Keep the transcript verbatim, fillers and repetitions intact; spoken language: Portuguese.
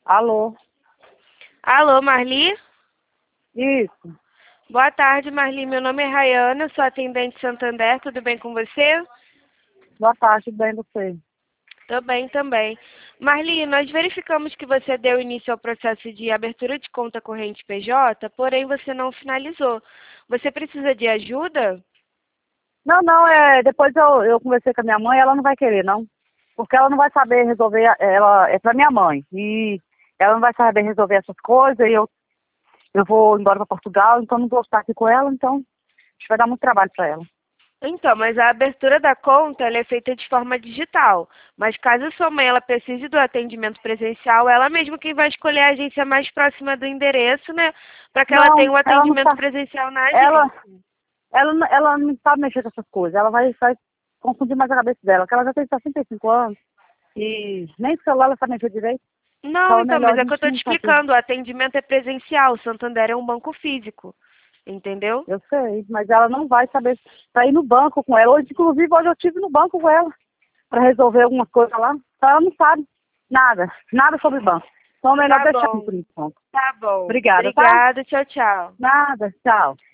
Alô? Alô, Marli? Isso. Boa tarde, Marli. Meu nome é Rayana, sou atendente Santander. Tudo bem com você? Boa tarde, tudo bem você? Tô bem também. Marli, nós verificamos que você deu início ao processo de abertura de conta corrente P J, porém você não finalizou. Você precisa de ajuda? Não, não, é, depois eu, eu conversei com a minha mãe, ela não vai querer, não. Porque ela não vai saber resolver, a- ela é pra minha mãe. E ela não vai saber resolver essas coisas, e eu, eu vou embora para Portugal, então não vou estar aqui com ela, então acho que vai dar muito trabalho para ela. Então, mas a abertura da conta ela é feita de forma digital. Mas caso sua mãe ela precise do atendimento presencial, ela mesma quem vai escolher a agência mais próxima do endereço, né? Para que ela Não, tenha o ela não atendimento tá, presencial na ela, agência. ela, não- ela não sabe mexer com essas coisas, ela vai, vai confundir mais a cabeça dela, porque ela já tem sessenta e cinco anos, e nem celular ela sabe mexer direito, Não, então é então, melhor mas a é que eu gente estou não te fazer. explicando, o atendimento é presencial, o Santander é um banco físico, entendeu? Eu sei, mas ela não vai saber para ir no banco com ela. Hoje, inclusive, hoje eu estive no banco com ela para resolver alguma coisa lá. Então ela não sabe nada, nada sobre banco. Então é melhor Tá deixar bom, por enquanto. tá bom. Obrigada, tá? Obrigada, tchau, tchau. Nada, tchau.